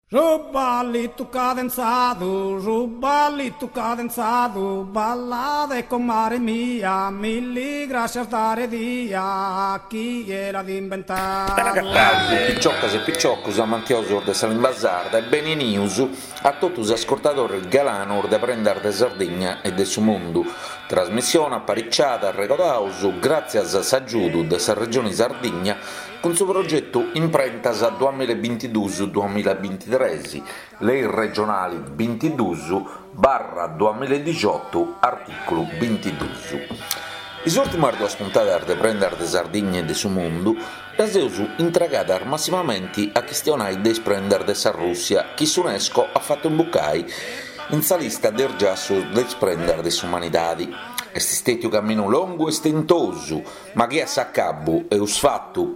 Rubalito cadenzado, ballade con mare mia, milli grazie dare dia, chi era di inventare. Picciocas e picciocos amantiosos de Salimbasarda e beninius a tutti os ascoltatori galanor de prendere de Sardegna e de su mondo. Trasmissione apparicciata a Regodaus grazie a s'aggiudo de sa regione Sardegna con suo progetto Imprentas 2022-2023, lei regionali 22/2018, articolo 22. I ultimi due spuntate de prendere de Sardegna e de su mondo raseus intragata massimamente a questionare de sprendere de sa Russia, che l'UNESCO ha fatto imbuccare in sa lista del giasso de sprendere de umanitadi. Este stato un cammino lungo e stentoso, ma che a s'accabbo e us fatto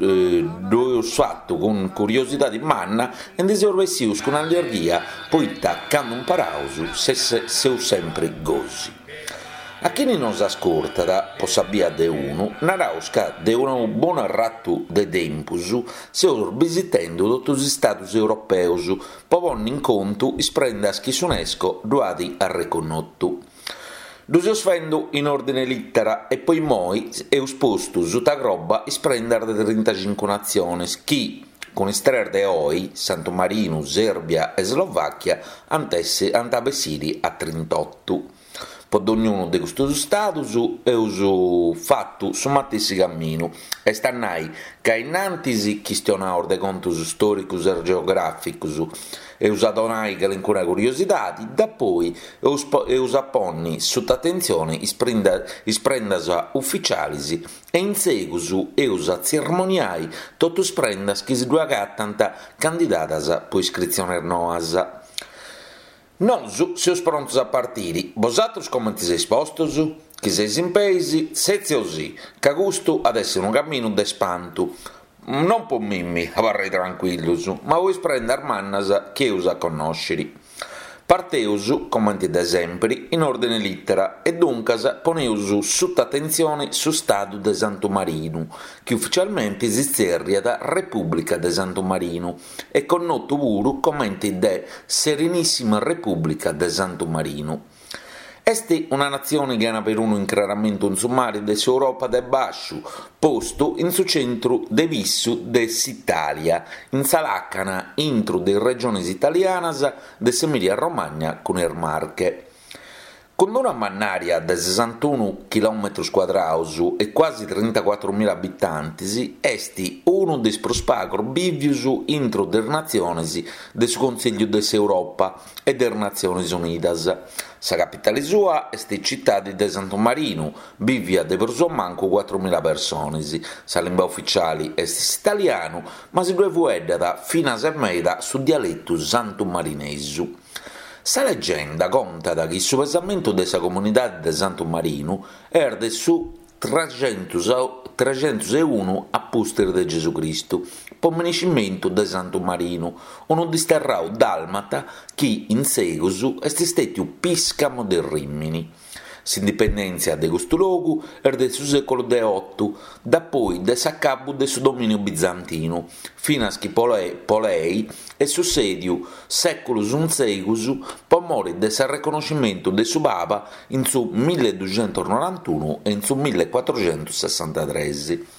con curiosità di manna e desorvessius con allergia, poi taccando un parauso, se sempre gosi. A chi non si ascolta, possibile de uno, narausca de un buon ratto de tempus, se visitando tutti gli stati europei, povon in conto i sprendas che l'UNESCO duati a riconosciuto. Dusio sfendo in ordine littera e poi moi eus posto zuta groba isprendere de 35 nazioni chi con estrere de oi Santo Marino, Serbia e Slovacchia antabessiri a 38. Pod ognuno de questi stati eus fatto su mattessi cammino e stannai che innanzi questionaur de contos storicus e geograficus eus adonai che ancora curiosità, da poi eus apponni sotto attenzione isprendas ufficialis e in seguus eus a cerimoniai totus prendas che si duagattant candidatas po iscrizione noas. Nosu seus prontos a partire, vosatros come ti sei spostos? Chi sei in paesi, sezio così, che gusto ad essere un cammino de spanto. Non po' mimmi, avarrei tranquillus, ma voi sprendere mannas che usa conoscere. Parteus, commenti ad esempio, in ordine littera e duncas poneus sotto attenzione su Stato de Santo Marino, che ufficialmente esiste da Repubblica de Santo Marino e connoto pure commenti de Serenissima Repubblica de Santo Marino. Est una nazione che ha per uno inclaramento un sommario dell'Europa del Bascio, posto in su centro de vissu dell'Italia, in salacana intro de regiones italianas dell'Emilia Romagna con le Marche. Con una mannaria di 61 km² e quasi 34.000 abitanti, est uno dei prospagor bivius intro der naziones del Consiglio dell'Europa e der Nazioni Unidas. Sa capitale sua est città di Santo Marino, bivia de manco 4.000 persone. Sa lingua ufficiale est italiano, ma si duevueddata fino a sermeda su dialetto santomarinesu. Sa leggenda conta che il pesamento della comunità di Santo Marino era su 301 a poster di Gesù Cristo, per menicimento di Santo Marino, uno disterrao dalmata che in seguito è stato piscamo del Rimini. S'indipendenza di questo luogo era del secolo XVIII, da poi del s'accabo del suo dominio bizantino, fino a che Polei e su sedio seculus un secus per morire del riconoscimento del suo Papa in su 1291 e in su 1463.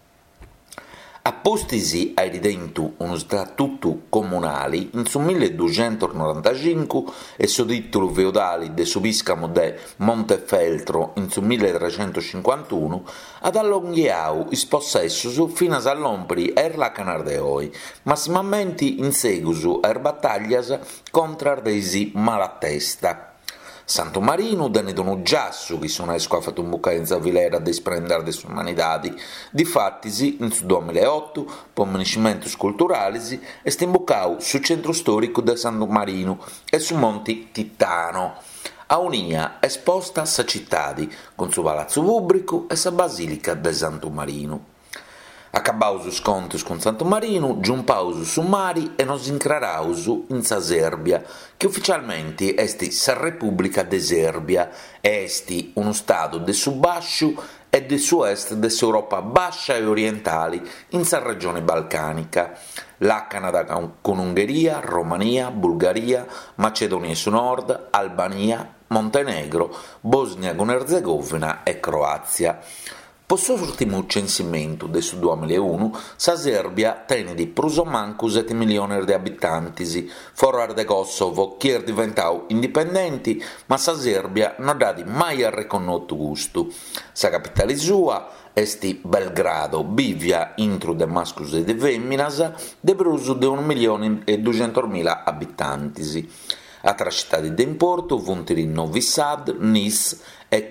Appostisi a ridento uno statuto comunale in su 1295 e su titolo feudale de subiscamo de Montefeltro in su 1351 ad allunghiau is possessus fino a sallompri la Canardeoi, massimamente in segusu a battaglias contra ardesi malatesta. Santo Marino denede un giasso che l'UNESCO ha fatto un bucaenza vilera di sprendere le sue umanitadi. Difattisi, in su 2008, per menicimenti culturali, è imbuccau sul centro storico di Santo Marino e su Monte Titano. A unia esposta sa cittadi, con suo palazzo pubblico e sa basilica di Santo Marino. Accabaus os contos con Santo Marino, giumpaus su mari e nos incraraus in sa Serbia, che ufficialmente est sa Repubblica de Serbia, est uno stato de su basciu e del sud-est dell'Europa bascia e orientali in sa regione balcanica, la Canada con Ungheria, Romania, Bulgaria, Macedonia sul nord, Albania, Montenegro, Bosnia con Erzegovina e Croazia. Per l'ultimo censimento del 2001, sa Serbia tiene di pruso manco 7 milioni di abitanti, fuori de Kosovo, che è diventato indipendenti, ma sa Serbia non ha mai riconosciuto gusto. Sa capitale sua esti Belgrado, bivia intro Damascus e de Femminas, de bruso de 1.200.000 abitanti. Altre città di importo funtero Novi Sad, Nis e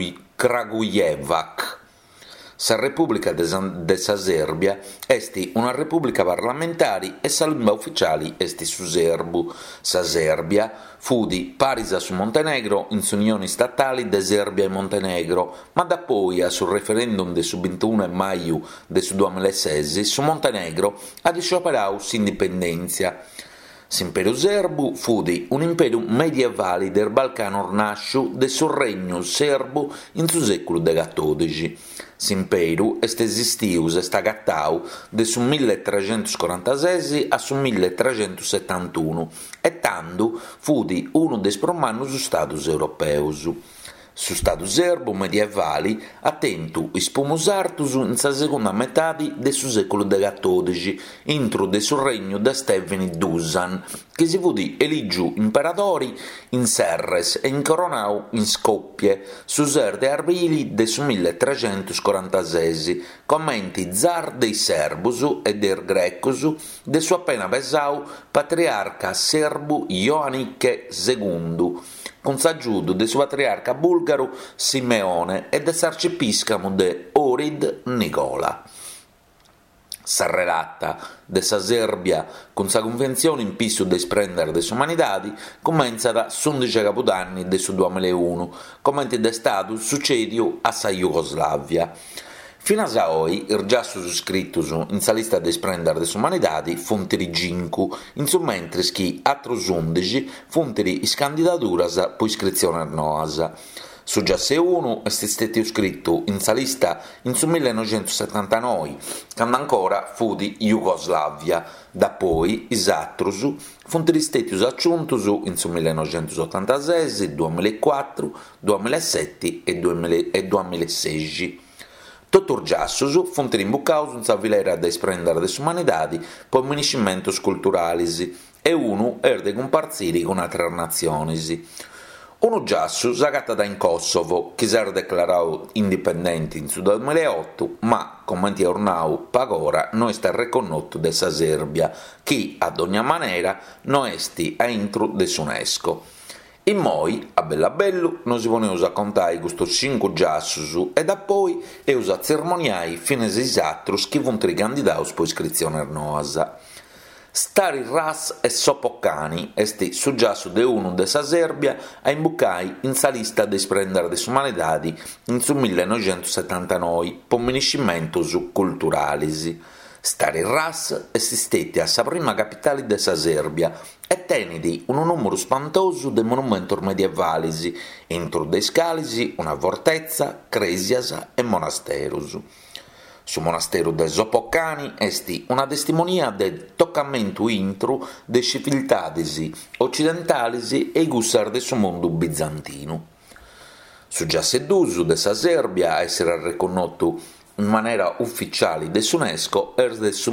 Kragujevac. Sa Repubblica de sa Serbia esti una repubblica parlamentare e sa lingua ufficiale esti su serbu. Sa Serbia fudi parisa su Montenegro in unioni statali de Serbia e Montenegro, ma da poi a sul referendum de su 21 maio de su 2006 su Montenegro ha scioperato s'indipendenzia. S'imperio serbu fudi un imperio medievale del Balcano ornasciu de sul regno serbu in su secolo XIV. S'imperio est esistiu e sta gattau de su 1346 a su 1371 e tandu fudi uno des promannus status europeus. Su Stato serbo medievali attentu ispumus artus in sa seconda metà de su secolo XIV, intro de su regno de Steveni Dusan, che si fudi eligiu imperatori in Serres e incoronau in Skopje, su ser de arbili de su 1346, commenti zar dei Serbus e der Grecus de su appena pesau patriarca serbu Ioanniche II, con s'aggiudo de su patriarca bulgaro Simeone e de s'arcipiscamo de Ohrid Nicola. Sa relatta de sa Serbia con sa convenzione in pisu de sprendere de s'umanidadi comenza da s'11 capodanni de su 2001, commenti de stato succediu a sa Jugoslavia. Fino a oggi, i giassus iscritti in sa lista de sprendere de s'umanidadi funteri 5, in su mentre chi altros 11 funteri is candidaturas po iscrizione noasa. Su giasse 1 è stato iscritto in sa lista in su 1979, quando ancora fu di Jugoslavia. Da poi, is altros funteri stati aggiuntos in su 1986, 2004, 2007 e 2016. Tutti i giassus funtero imbuccaus in sa filera de sprendere de s'umanidadi po municimentos culturales e uno er de comparziri con altre nazioni. Uno giassu s'agatta in Kosovo, che si era declarato indipendente in su 2008, ma, come ti ornau pagora, non è riconosciuto de sa Serbia, che, ad ogni maniera, non esti a intro de s'UNESCO. In moi, a bello, non si poneva a contare questo 5 giassus e da poi e usa cerimoniai fino a 6 altri che funteri candidaus po iscrizione noasa. Stari Ras e Sopoccani esti su giassu de uno de sa Serbia a imbuccai in sa lista de sprendere de s'umanidadi in su 1979 po municimentos culturalis. Stari Ras esistette a sa prima capitale de sa Serbia e tenidi un numero spantoso de monumentos medievalis, entro de scalisi una fortezza, cresias e monasterus. Su monastero de Sopoccani esti una testimonia del toccamento intro de civiltades occidentalis e gussar de su mondo bizantino. Su giasse d'uso de sa Serbia a essere riconosciuto in maniera ufficiale de s'UNESCO er del su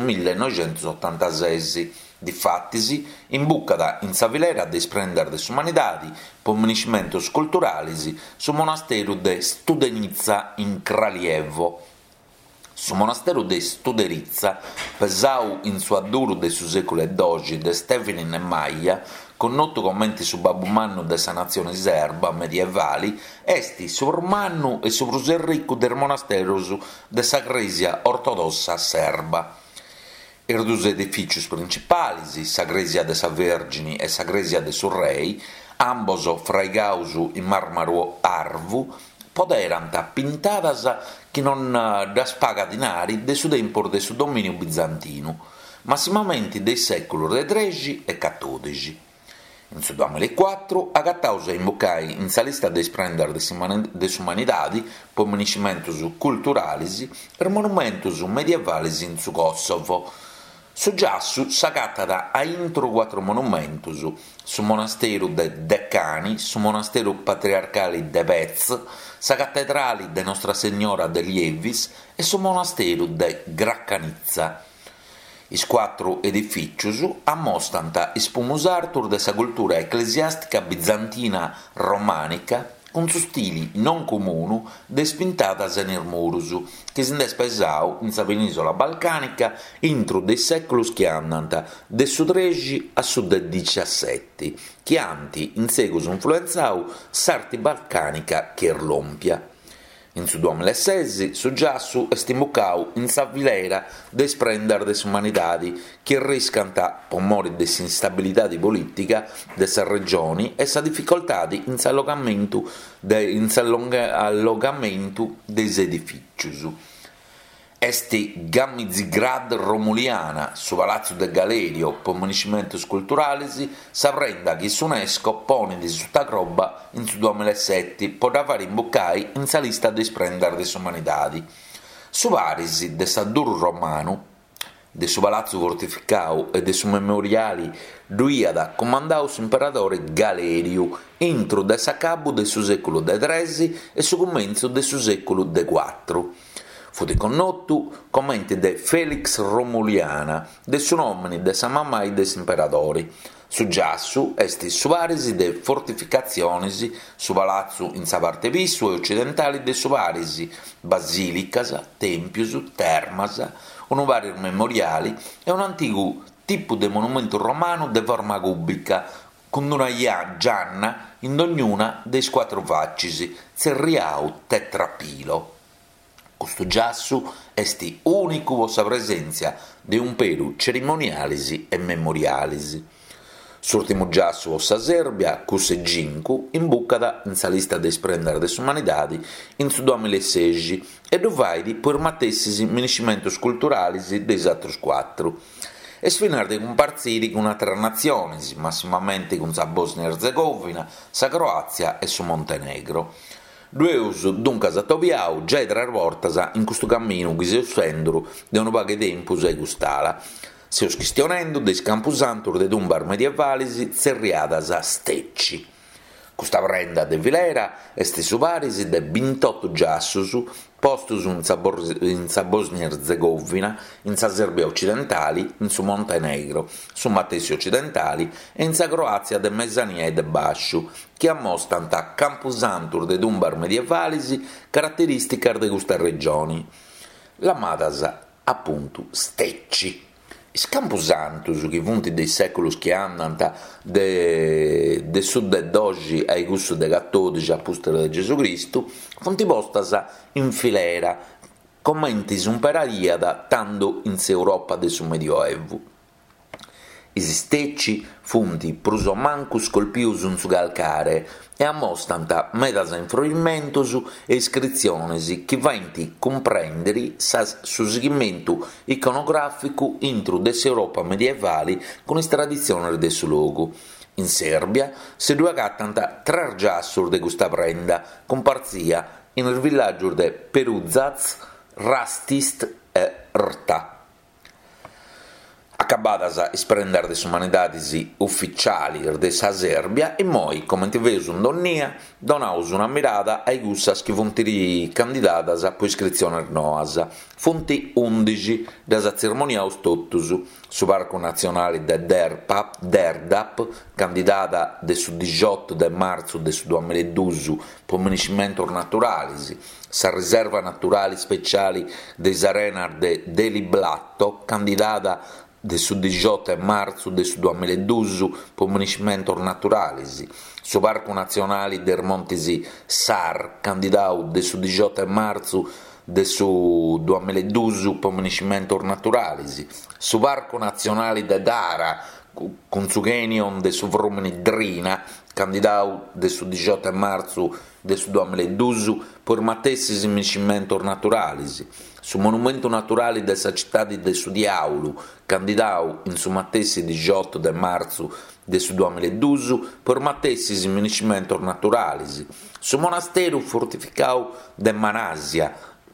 1986. Difattisi, imbuccada in sa filera de sprendere de s'umanidadi po municimentos culturalis su monastero de Studenica in Kraljevo. Su monastero de Studenica, pesau in su adduru de su secolo XII de Stefani e Maia, con noto commenti su Babumannu de sa nazione serba medievali, esti su Romannu e su Pruserricu del monastero de sa Gresia ortodossa serba. Er dus edificius principalis, sa Gresia de sa Vergini e sa Gresia de su Rei, ambos fraigausu in marmaro arvu, poderant pintadas che non da spaga dinari de su tempor de su dominio bizantino, massimamente dei secoli XIII e XIV. In su 2004 agattaus a imboccai in sa lista de sprender des umanidadi po municimentos culturalis e monumentos medievalis in su Kosovo. Su giassu s'agattata a intro 4 monumentos, su monasteru de Deccani, su monasteru patriarcali de Vez, sa cattedrali de Nostra Signora de Lievis e su monasteru de Graccanizza. Is 4 edificius ammostant ispumus artur de sa cultura ecclesiastica bizantina romanica con su stili non comunu de spintadas in murus, che si spesau in sa penisola balcanica intro dei secoli che andant de su 13 a su de 17, che anti in segus influenzau s'arte balcanica che l'ompia. In su 2016, su giassu est imbuccau in sa vilera de sprender des umanidadi che riscanta, po mori de s'instabilitadi politica de sa regioni e sa difficoltadi in s'allogamentu des edificius. Esti Gammizigrad Romuliana, su Palazzo de Galerio, po municimentos culturalis, s'aprenda che s'UNESCO pone di sutta roba in su 2007 po da fare imboccai in sa lista de sprender des umanidadi. Su Parisi de sa Dur Romanu, de su Palazzo Fortificau e de su memoriali duiada comandau su imperatore Galeriu intro de sa cabu de su secolo de 13 e su comenzo de su secolo de 4. Fu connottu commenti de Felix Romuliana, de su nomini de sa mamai des imperatori. Su giassu esti su Parisi de fortificazionis, su palazzu in sa parte vissu e occidentali de su Parisi, basilicas, tempius, termas, un vari memoriali e un antico tipo de monumento romano de forma cubica, con una gianna in ognuna dei 4 faccis, serriau tetrapilo. Questo giassu esti unico vostra presenza de un peru cerimonialis e memorialis. S'ultimo giassu vostra Serbia, cusse 5, imbuccada in sa lista de sprender des umanidadi in su 2016 e dovaidi per matessis municimentos culturalis des altros 4. E sfinar de comparziri con altre nazioni, massimamente con sa Bosnia-Herzegovina, sa Croazia e su Montenegro. Dueus duncas atoviau già tre vortas in questo cammino che si offenduru de un pago tempus e gustala, seus chistionendu de scampusantur de dumbar medievalis zerriadas a stecci. Questa prenda de vilera est su Parisi de 28 giassus postus in sa Bosnia-Herzegovina, in sa Serbia occidentali, in su Montenegro, su Matessi occidentali e in sa Croazia de Mesania e de Basciu, che ammostant a campusantur de dumbar medievalis caratteristicas de questa regioni. La madas appunto stecci. Is campusantus che funti dei secoli che andant de sud de d'oggi ai gussu de cattolici apostolo de Gesù Cristo funti postas in filera commentis un peraiada tanto in Europa de su Medioevo. Is stecci funti prusomancus colpius in su calcare e ammostant medas influimentos e iscriziones che vainti comprendere su segmento iconografico intro dell'Europa medievali con is tradizioni del suo luogo. In Serbia si due gattant 3 giassur de questa prenda, comparzia in il villaggio de Peruzac, Rastist e Rta. Acabadas isprender des umanidadis ufficiali de sa Serbia e moi, come ti vesu in donnia, donaus una mirada ai gussas che funtiri candidatas a po iscrizione noas. Funti 11 da sa ceremoniaus totus, su Parco Nazionale de Derdap, candidata de su 18 de marzo de su 2012 po municimentos naturalis, sa riserva naturali speciali des arenas de Deliblatto, candidata de su 18 marzo de su 2012 po municimentos naturalis, su Parco Nazionale der Montesi Sar, candidau de su 18 marzo de su 2012 po municimentos naturalis, su Parco Nazionale de Dara, con su genion de su Vrumini Drina, candidato de su 18 marzo de su 2012 per matessi miniscimento naturalis, su monumento naturale della città de su Diaulu, candidato in su matessi 18 de marzo de su 2012 per matessi miniscimento naturalis, su monastero fortificato de Manasia,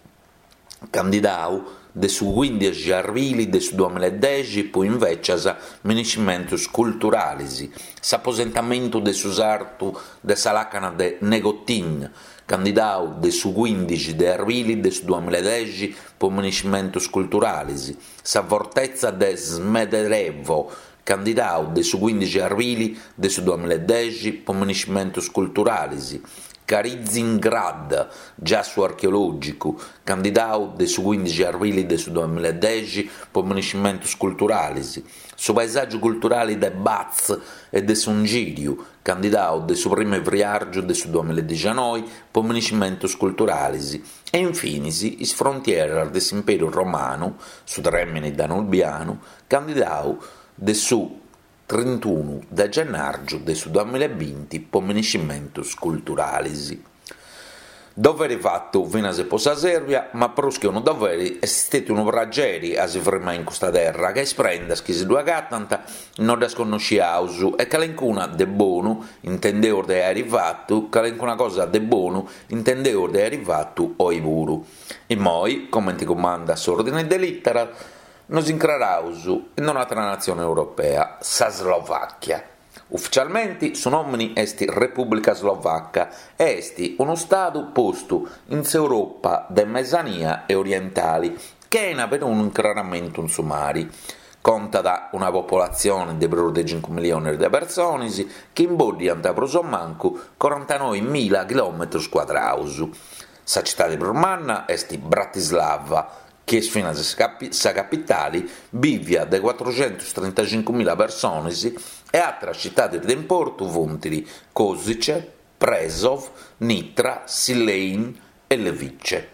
candidato de su 15 arvili de su 2010 poi invece miniscimentos culturalis, s'apposentamento de su sartu de Salacana de Negotin, candidato de su 15 de arvili de su 2010 poi miniscimentos culturalis, sa fortezza de Smederevo, candidato de su 15 arvili de su 2010 poi miniscimentos culturalis, Karizingrad, giasso archeologico, candidato de su 15 arvili de su 2010 per miniscimentos culturalis, su paesaggio culturale de Baz e de Sungiriu, candidato de su primo viaggio de su 2019 per miniscimentos culturalis, e infine is frontiere dell'impero romano, su termini danubiano, candidato de su 31 de gennaio de su 2020 per miniscimentos culturalis. Dovere fatto fino a se possa Serbia, ma prosche un dovere è stato un prageri a si fermare in questa terra, che sprenda che si due gattanta non la sconosciausu e calencuna de buono intendeur de arrivato, calencuna cosa de buono intendeur de arrivato o i buru. E moi, come ti comanda s'ordine de littera, nos incrarausu in un'altra nazione europea, sa Slovacchia. Ufficialmente su nomini est Repubblica Slovacca e est uno stato posto in Europa de Mesania e orientali che ha per un incraramento in sumari. Conta da una popolazione di più di 5 milioni di persone che imbodiano a prosommanco 49.000 km². Sa città di Brmanna est Bratislava, che fino a sa capitale vive de 435.000 persone e altre città di importo vuntili Košice, Prešov, Nitra, Silein e Levice.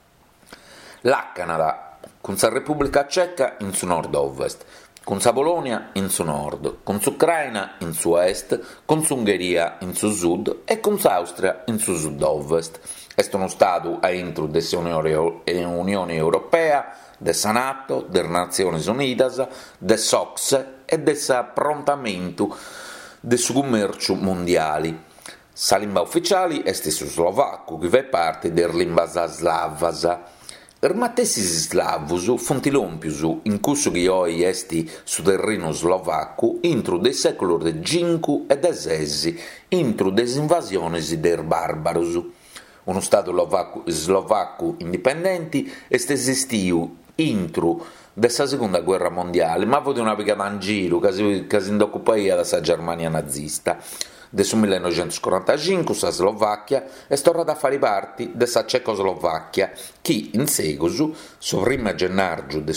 La Canada, con sa Repubblica Ceca in su nord-ovest, con sa Polonia in su nord, con su Ucraina in su est, con su Ungheria in su sud e con sa Austria in su sud-ovest. È uno Stato entro dell'Unione Europea, del NATO, delle Nazioni Unite, del SOX e dell'approntamento del suo commercio mondiale. Sa lingua ufficiale è su slovacco, che fa parte della lingua slava. Per matessi slavus fontilompius in curso che oggi esti su terreno slovacco intro del secolo V e XVI, intro des invasioni der barbarus. Uno Stato slovacco indipendente est esistiu intro della seconda guerra mondiale, ma fu una picata in giro che si occupaia della Germania nazista. Del 1945 la Slovacchia è tornata a fare parte della Cecoslovacchia, che in seguito, su 1 gennaio del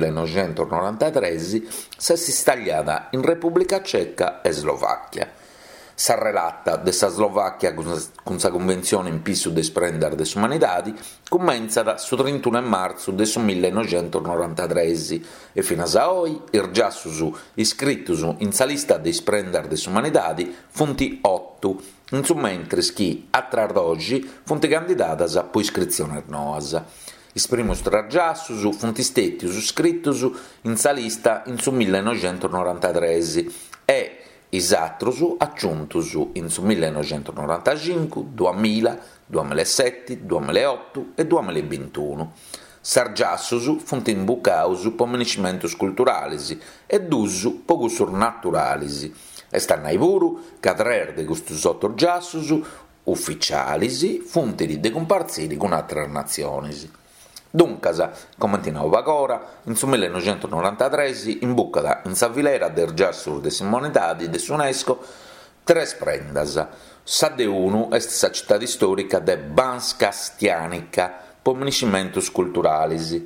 1993, si è stagliata in Repubblica Ceca e Slovacchia. Sa relatta della Slovacchia con sa convenzione in più de sprendere des umanidadi comincia su 31 marzo del 1993 e fino a oggi i giassus iscrittus in sa lista de sprendere des umanidadi funti 8, in su mentre chi a oggi funti candidatas a poi iscrizione noas. Is primus tre giassus funti stetius scrittus in sa lista in su 1993 e is attrus aggiuntus in su 1995, 2000, 2007, 2008 e 2021. Sargiassus funt imbucaus po miniscimentos culturalis e dus po gustur naturalis. Estannai puru ca tre de custus 8 giassus ufficialis funt de comparziri con altre nazionis. Duncas, come continuava ancora, in su 1993 imbuccada in Savilera del Giassur de Simonidadi de UNESCO tres prendas. Sa de unu est sa città storica de Banska Stianica, po miniscimentos culturalis.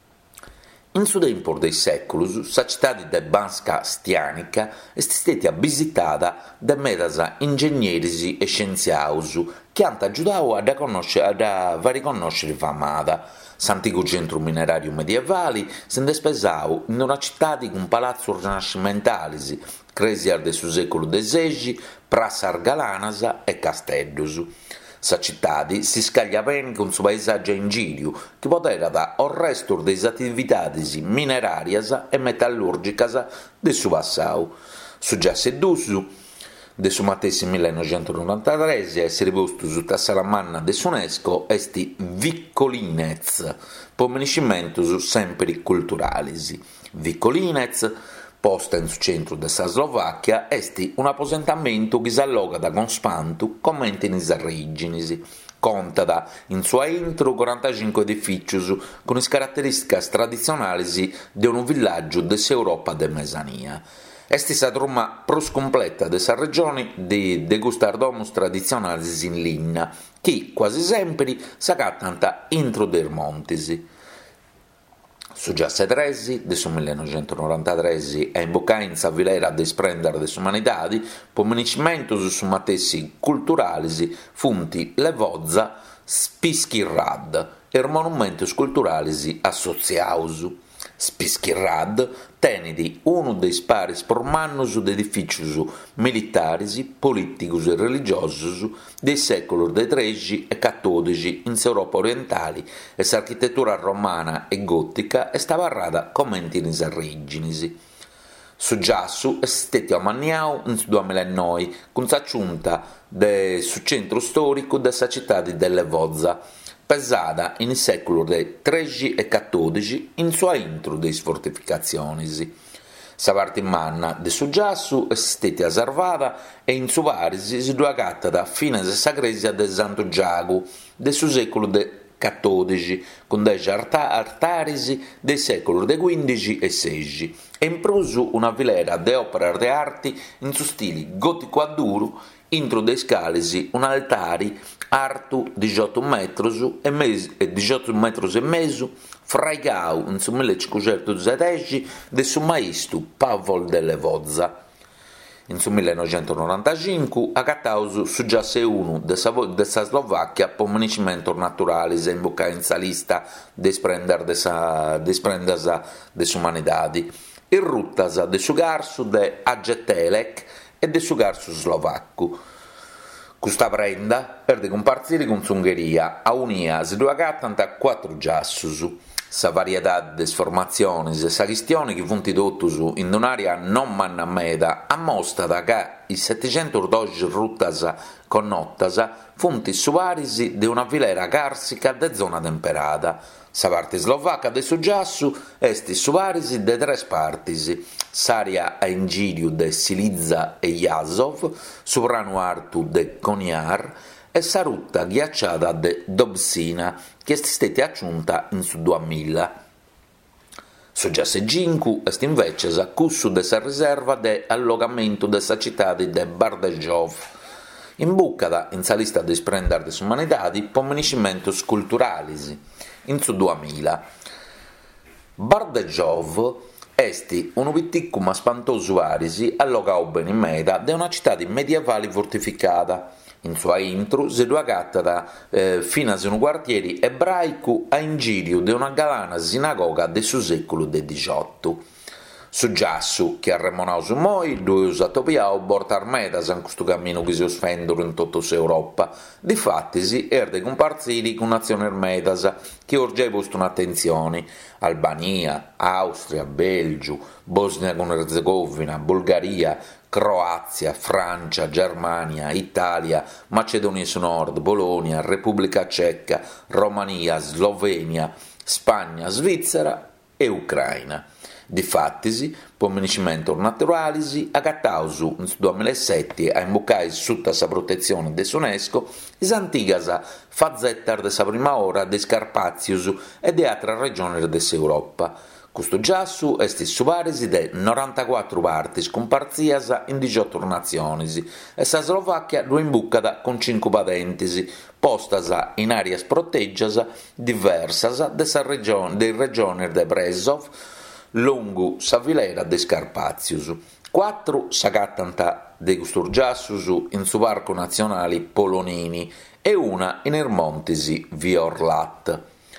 In su tempor dei seculus, sa città de Banska Stianica est stata visitata da medas ingegneris e scienziaus che hanno aiutato a riconoscere famata. s'antico centro minerario medievale si despesau in una città con palazzo rinascimentalisi, cresiar de su secolo XVI, prassar galanasa e castellus. Sa città si scaglia bene con su paesaggio in giriu, che poteva da o resto delle attività minerarias e metallurgicas de su passau. Su già sedusu, de su matessi 1993, essere posto su Tassalamanna de s'UNESCO, esti Viccolinez, pomeniscimentus sempre culturalis. Viccolinez, posta in su centro della Slovacchia, esti un apposentamento che si alloga con spantu commenti in originis. Conta in sua intro 45 edificius con le caratteristiche tradizionali di un villaggio dell'Europa de Mesania. Esti sa tromma pros completa della regione di degustar domus tradizionali in linea, che quasi sempre s'acattanta intro der montisi. Su già sedresi, de su 1993, e imboccai in sa vilera de sprendere de s'umanidadi, pomeniscimentos su matessi culturalis, funti le vozza Spiskirrad, er monumentos culturalis associaus. Spiskirrad tenidi uno dei paris pormannus de edificius militaris, politicus e religiosus dei secoli XIII e XIV in Europa orientali e s'architettura romana e gotica è stata barrata commenti in originis. Su giassu è stato ammanniato nel 2009 con s'aggiunta su centro storico della città di Delle Vozza, pesata in secolo XIII e XIV in sua intro dei fortificazioni. Sa parte manna de su giassu è stata salvata e in su parisi si duagatta fino a sa gresia del Santo Giagu de su secolo XIV con 10 altaris dei secoli XV e XVI e in prusu una vilera de opere de arti in su stili gotico a duro intro dei scalisi un altari artu 18 metros e 18 metros e mezzo fraigau in su 1517 de su maestro Pavol delle Vozza. In su 1995 agattaus su già uno dessa Slovacchia po municimento naturali se imbocca in sa lista de sprendas de s'umanidadi e ruttas de su garsu de Agetelec e de su garsu slovacco. Questa prenda perde compartire con s'Ungheria, a unia si duagattanta 4 giassus. Sa varietà de formazioni e sa questione che funti dotus in un'area non manna meda ammostrata che i 712 ruttas connottas funti suaris de una vilera carsica de zona temperata. Sa parte slovacca de su giassu esti suaris de 3 partis, s'area a ingiriu de Siliza e Jasov, sovrano artu de Koniar, e sa rutta ghiacciata de Dobsina, che è stata aggiunta in su 2000. Su già se 5 est invece s'accussu de sa riserva de allogamento de sa città de Bardejov, imbuccata in sa lista de sprendere de s'umanidadi pomeniscimentos culturalis, in su 2000. Bardejov esti un piticcu ma spantosu arisi allogau bene in meda de una città medievale fortificata. In sua intro si duagatta fino a un quartiere ebraico a ingiriu de una galana sinagoga de su secolo XVIII. Su giassu, che arremonau su moi, due usatopiau bortar medas in questo cammino che si osfendono in tutta Europa. Difattisi, erde comparziri con nazioni medas che orgiai posto un'attenzione. Albania, Austria, Belgio, Bosnia con Erzegovina, Bulgaria, Croazia, Francia, Germania, Italia, Macedonia del Nord, Polonia, Repubblica Ceca, Romania, Slovenia, Spagna, Svizzera e Ucraina. Difattisi, pomeniscimentos naturalis, agattausu nel 2007 a imboccare sotto sa protezione dell'UNESCO is antigas fazzettar de sa prima ora de Scarpazius e de altre regioni dell'Europa. Questo giassu est su paris de 94 partis comparzias in 18 nazioni e sa Slovacchia lo imbuccata con 5 patentes postas in areas proteggias diversas de regioni de Brezov lungo sa vilera de Scarpazius. 4 s'agattanta de custos giassus in su parco nazionale Polonini e una in Ermontisi Viorlat.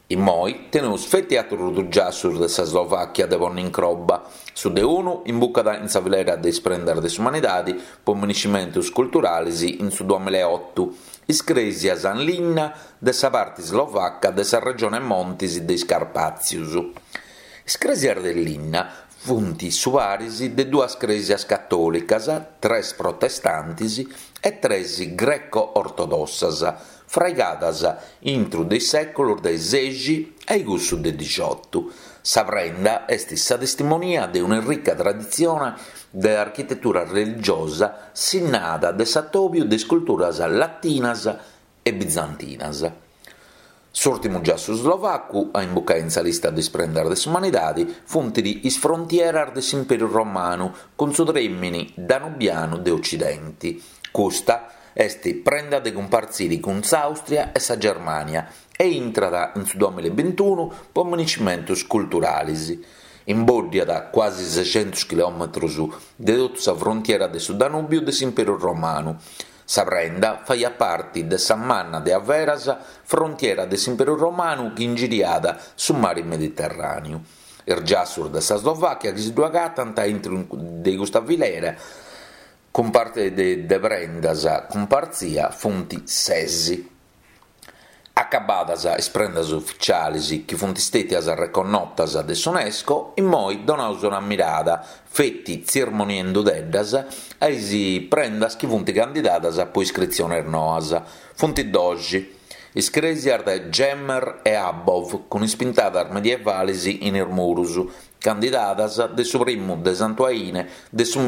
In moi teneus fetiatru du giassur de sa Slovacchia de von in croba, su de unu in bucada in sa vilera de isprender de s'umanidadi, po municimentus culturalis in su 2008, iscresias an linna de sa parte slovacca de sa regione Montis de Scarpatius. Iscresiar de linna funti suarisi de duas cresias cattolicas, tres protestantis e tres greco-ortodossas, fraigadas intru de seculur de XVI e gussu de XVIII. Sa prenda est sa testimonia de una ricca tradizione de architettura religiosa sinnada de s'atobiu de sculturas latinas e bizantinas. S'ultimu giassu slovaccu, a imbucare in sa lista de isprender de s'umanidadi, funtidi is frontierar de s'imperiu romanu con su tremmini danubianu de occidenti. Custa est prenda de comparziri cun s'Austria e sa Germania e intrada in su 2021 po municimentus culturalis. Imboddiada quasi 600 km de tutta sa frontiera de su Danubiu de s'imperiu romanu. Sa prenda faia parte de sa manna de Averas, frontiera de s'imperiu romanu ch'ingiriada su mare Mediterraneu. Ir giassur de sa Slovacchia che si duagata anta intru de custa vilera, con parte de prendas comparzia funti sesi. Accabadas is prendas ufficialis chi funti stetias reconnottas de s'UNESCO, in moi donaus una mirada, fetti zirmoniendu deddas, eisi prendas chi funti candidatas po iscrizione noas. Funti d'oggi, iscresiar de Gemmer e Abov, con ispintadas medievalis in irmurus, candidatas de su primu de Santuaine de su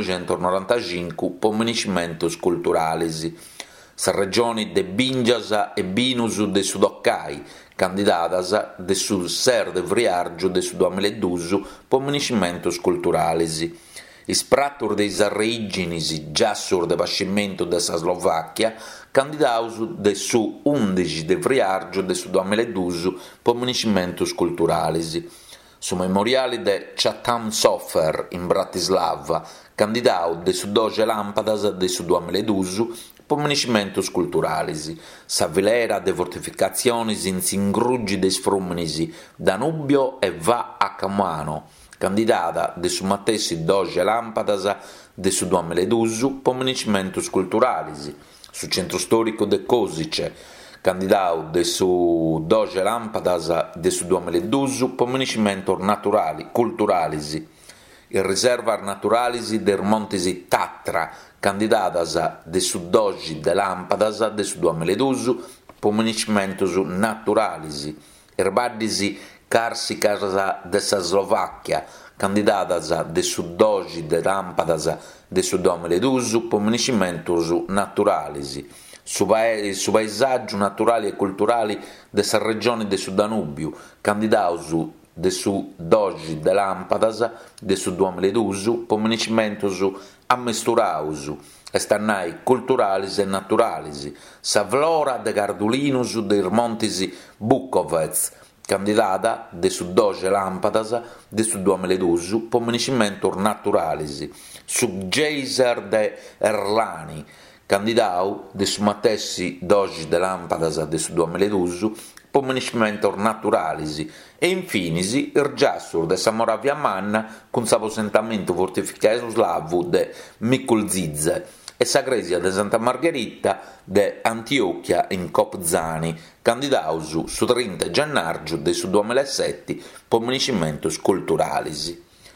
1995 po municimentus culturalis. Sa regioni de Bingias e Binus de su Doccai, candidatas de su Ser de Vriargiu de su 2012 po municimentus culturalis. Is pratur de is originis giassur de pascimento de sa Slovacchia, candidaus de su 11 de Vriargiu de su 2012 po municimentus culturalis. Su memoriale de Chatham Sofer in Bratislava, candidau de su 12 lampadas de su 2012 po municimentus culturalis. Sa vilera de fortificacionis in s'ingruggi de sfrumnis Danubio e va a Camano, candidata de su matessi 12 lampadas de su 2012 po municimentus culturalis. Su centro storico de Kosice, candidau de su 12 lampadas de su 2012 po municimentus naturali, culturalis. Il riservar naturalis der Montes Tatra, candidatas de su 12 de lampadas de su 2012 po municimentus naturalis. Erbaddis carsicas de sa Slovacchia, candidatas de su 12 de lampadas de su 2012 po municimentus naturalis. Su paesaggiu naturali e culturali de sa regione de su Danubiu, candidaus de su 12 de lampadas de su 2012 po municimentus ammesturaus, estannai culturalis e naturalis. Sa flora de Gardulinus de Montis Bukovec, candidata de su 12 lampadas de su 2012 po municimentus naturalis. Su geyser de Erlani, candidau de su matessi 12 de lampadas de su 2012 po municimentus naturalis. E infinis ir giassur de sa Moravia Manna con s'aposentamento fortificato slavu de Mikulzice e sa gresia de Santa Margherita de Antiochia in Copzani, candidaus su 30 gennargiu de su 2007 po municimentus culturalis.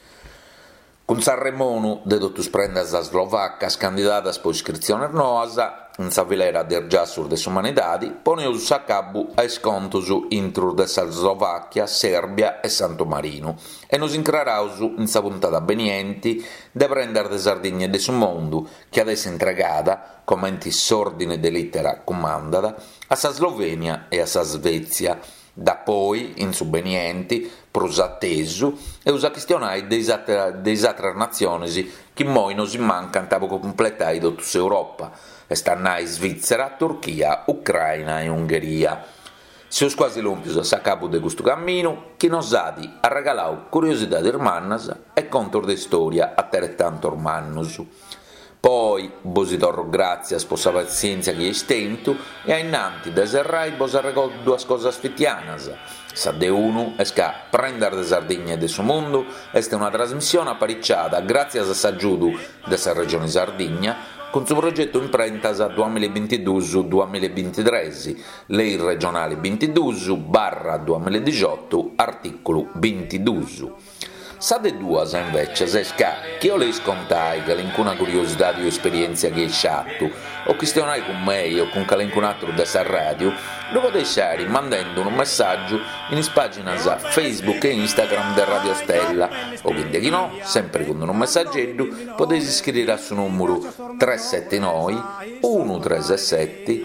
Con Sanremonu de totus prendas slovaccas candidatas po iscrizione noas, in sa vilera der giassur de s'umanidadi, poneus a cabu a iscontus intru de sa Slovacchia, Serbia e Santo Marino, e nos incraraus in sa puntata benienti de prender de Sardigna de su mondu, che adesso entregada, commenti s'ordine de littera comandada, a sa Slovenia e a sa Svezia. Da poi, in su benienti, prus attesu, e usa questionai deis atras naziones chi moi nos mancan tabo completai dotus Europa, e stannai Svizzera, Turchia, Ucraina e Ungheria. Seus quasi lompius a sa capu de custu camminu, chi nos adi a regalau curiosidades mannas e contor de storia a tere tantor mannus. Poi, bosi torro grazie per sa pazienza che è stento e a innanti da serrai vos arregò due cose fittianas. Sa de uno è che prendere de Sardegna de su mondo è una trasmissione apparicciata grazie a s'aggiudo della regione Sardegna con suo progetto Imprentas 2022-2023, lei regionale 22/2018, articolo 22. Sa de duas invece se che io le scontai che l'incuna curiosità di esperienza che è sciatto o questionai con me o con qualcun altro da sa radio lo potete lasciare mandando un messaggio in pagina Facebook e Instagram del Radio Stella o quindi chi no, sempre con un messaggetto potete iscrivere al suo numero 379 137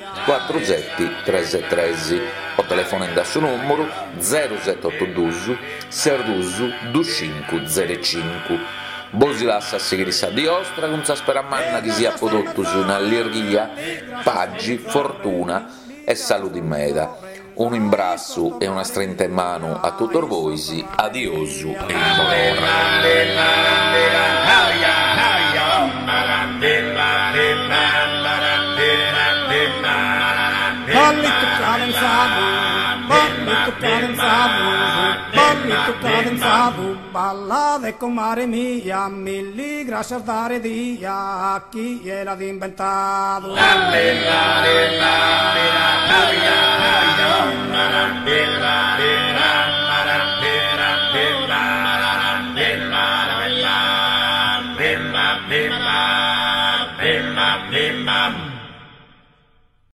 473 o telefonando al suo numero 0782 Serdusu 2505. Bosi lassa a seguire sa di ostra con sa speramanna che sia prodotto su un'allergia, paggi, fortuna e salute in meta. Un imbrasso e una stretta in mano a tutti voi, adiosu e Bolli toccare in sabu, bolli toccare in sabu, bolli toccare in sabu, ballate con mare mia, milli grazie a dare dia, chi gliel'ha inventato? La